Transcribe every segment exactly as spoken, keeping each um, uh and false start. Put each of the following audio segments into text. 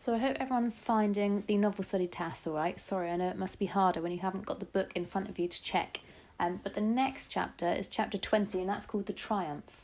So I hope everyone's finding the novel study task all right. Sorry, I know it must be harder when you haven't got the book in front of you to check. Um, but the next chapter is chapter twenty, and that's called The Triumph.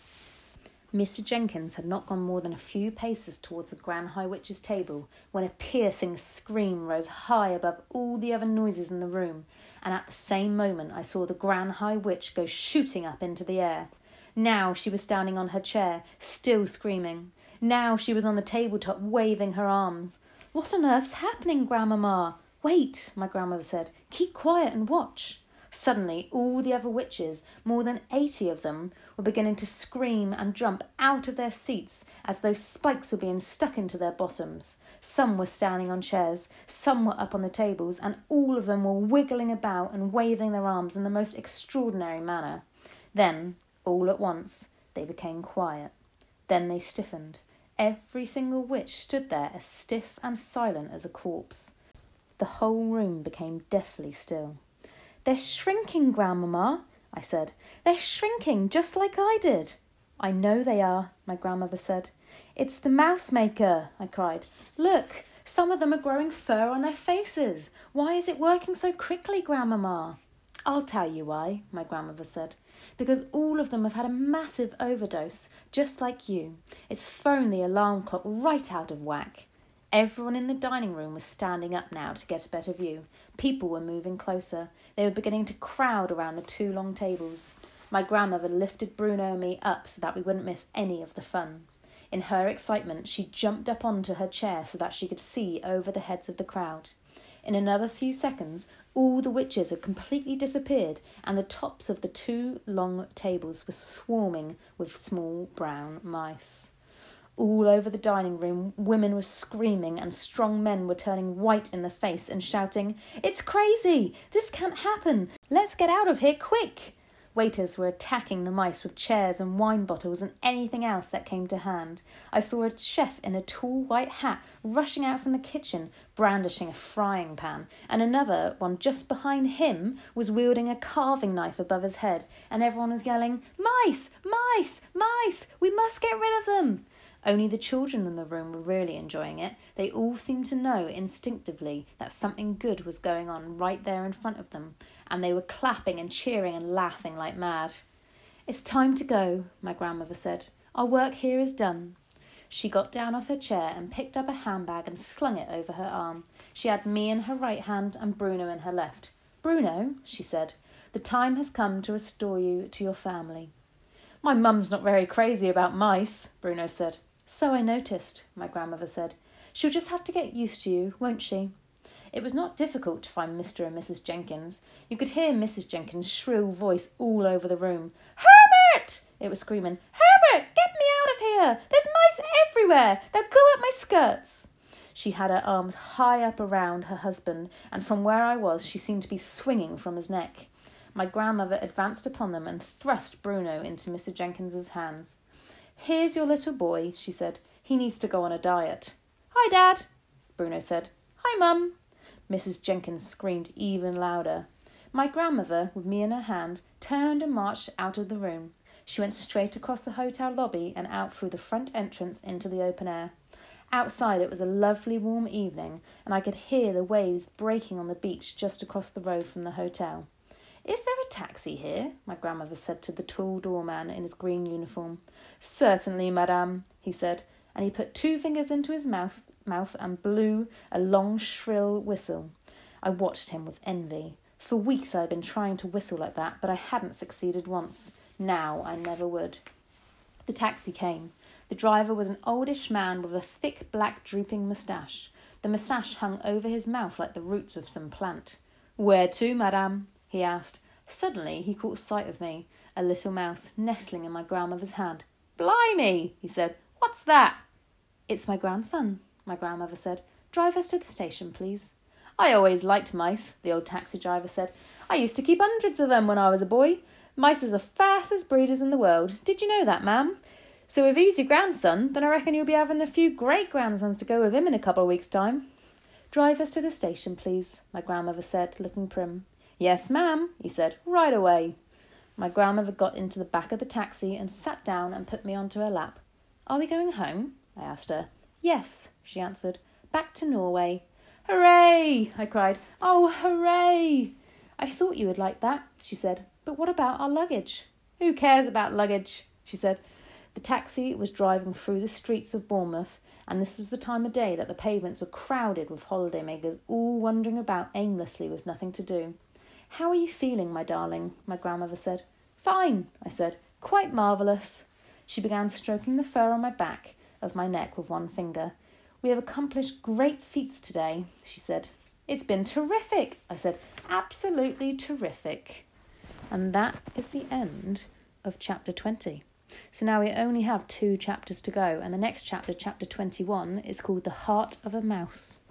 Mister Jenkins had not gone more than a few paces towards the Grand High Witch's table when a piercing scream rose high above all the other noises in the room, and at the same moment I saw the Grand High Witch go shooting up into the air. Now she was standing on her chair, still screaming. Now she was on the tabletop, waving her arms. "What on earth's happening, Grandmamma?" "Wait," my grandmother said. "Keep quiet and watch." Suddenly, all the other witches, more than eighty of them, were beginning to scream and jump out of their seats as though spikes were being stuck into their bottoms. Some were standing on chairs, some were up on the tables, and all of them were wiggling about and waving their arms in the most extraordinary manner. Then, all at once, they became quiet. Then they stiffened. Every single witch stood there as stiff and silent as a corpse. The whole room became deathly still. "They're shrinking, Grandmamma," I said. "They're shrinking, just like I did." "I know they are," my grandmother said. "It's the mouse maker," I cried. "Look, some of them are growing fur on their faces. Why is it working so quickly, Grandmamma?" "I'll tell you why," my grandmother said. "Because all of them have had a massive overdose, just like you. It's thrown the alarm clock right out of whack." Everyone in the dining room was standing up now to get a better view. People were moving closer. They were beginning to crowd around the two long tables. My grandmother lifted Bruno and me up so that we wouldn't miss any of the fun. In her excitement, she jumped up onto her chair so that she could see over the heads of the crowd. In another few seconds, all the witches had completely disappeared, and the tops of the two long tables were swarming with small brown mice. All over the dining room, women were screaming and strong men were turning white in the face and shouting, "It's crazy! This can't happen! Let's get out of here quick!" Waiters were attacking the mice with chairs and wine bottles and anything else that came to hand. I saw a chef in a tall white hat rushing out from the kitchen, brandishing a frying pan, and another one just behind him was wielding a carving knife above his head, and everyone was yelling, "Mice! Mice! Mice! We must get rid of them!" Only the children in the room were really enjoying it. They all seemed to know instinctively that something good was going on right there in front of them, and they were clapping and cheering and laughing like mad. "It's time to go," my grandmother said. "Our work here is done." She got down off her chair and picked up a handbag and slung it over her arm. She had me in her right hand and Bruno in her left. "Bruno," she said, "the time has come to restore you to your family." "My mum's not very crazy about mice," Bruno said. "So I noticed," my grandmother said. "She'll just have to get used to you, won't she?" It was not difficult to find Mister and Missus Jenkins. You could hear Missus Jenkins' shrill voice all over the room. "Herbert!" it was screaming. "Herbert, get me out of here! There's mice everywhere! They'll go up my skirts!" She had her arms high up around her husband, and from where I was she seemed to be swinging from his neck. My grandmother advanced upon them and thrust Bruno into Mister Jenkins's hands. "Here's your little boy," she said. "He needs to go on a diet." "Hi, Dad," Bruno said. "Hi, Mum." Missus Jenkins screamed even louder. My grandmother, with me in her hand, turned and marched out of the room. She went straight across the hotel lobby and out through the front entrance into the open air. Outside it was a lovely warm evening, and I could hear the waves breaking on the beach just across the road from the hotel. "Is there a taxi here?" my grandmother said to the tall doorman in his green uniform. "Certainly, madame," he said, and he put two fingers into his mouth, mouth and blew a long, shrill whistle. I watched him with envy. For weeks I had been trying to whistle like that, but I hadn't succeeded once. Now I never would. The taxi came. The driver was an oldish man with a thick, black, drooping moustache. The moustache hung over his mouth like the roots of some plant. "Where to, madame?" he asked. Suddenly he caught sight of me, a little mouse, nestling in my grandmother's hand. "Blimey," he said. "What's that?" "It's my grandson," my grandmother said. "Drive us to the station, please." "I always liked mice," the old taxi driver said. "I used to keep hundreds of them when I was a boy. Mice is the fastest breeders in the world. Did you know that, ma'am? So if he's your grandson, then I reckon you'll be having a few great-grandsons to go with him in a couple of weeks' time." "Drive us to the station, please," my grandmother said, looking prim. "Yes, ma'am," he said, "right away." My grandmother got into the back of the taxi and sat down and put me onto her lap. "Are we going home?" I asked her. "Yes," she answered, back to Norway. Hooray! I cried. Oh, hooray! I thought you would like that, she said. But what about our luggage? Who cares about luggage? She said. The taxi was driving through the streets of Bournemouth, and this was the time of day that the pavements were crowded with holidaymakers, all wandering about aimlessly with nothing to do. How are you feeling, my darling? My grandmother said. Fine, I said. Quite marvellous. She began stroking the fur on my back of my neck with one finger. We have accomplished great feats today, she said. It's been terrific, I said. Absolutely terrific. And that is the end of chapter twenty. So now we only have two chapters to go, and the next chapter, chapter twenty-one, is called The Heart of a Mouse.